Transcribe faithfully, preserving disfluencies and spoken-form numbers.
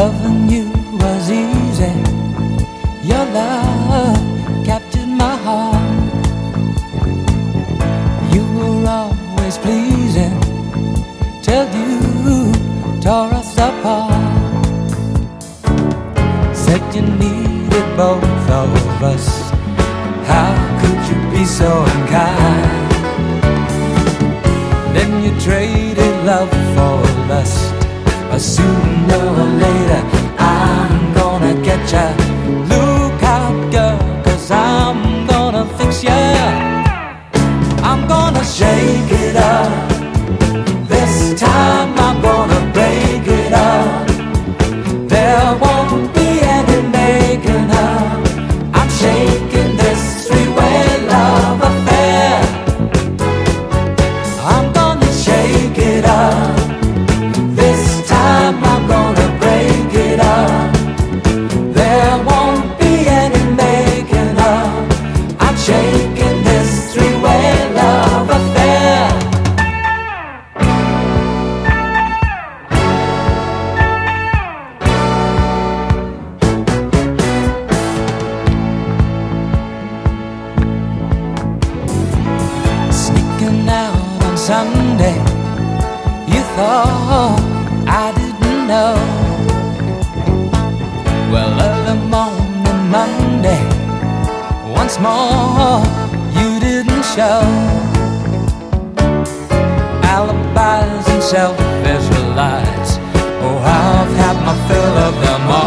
Loving you was easy. Your love captured my heart. You were always pleasing till you tore us apart. Said you needed both of us. How could you be so unkind? Then you traded love for lust. But sooner or later I'm gonna get ya. Look out, girl, 'cause I'm gonna fix ya. I'm gonna shake it up. This time I'm gonna break it up. There won't be any making up. I'm shaking this three-way love affair. I'm gonna shake it up. This time I'm gonna break it up. There won't be any making up. I'm shaking this three-way love affair. Sneaking out on Sunday, you thought I didn't know. Well, early morning Monday, once more you didn't show. Alibis and self-visualize. Oh, I've had my fill of them all.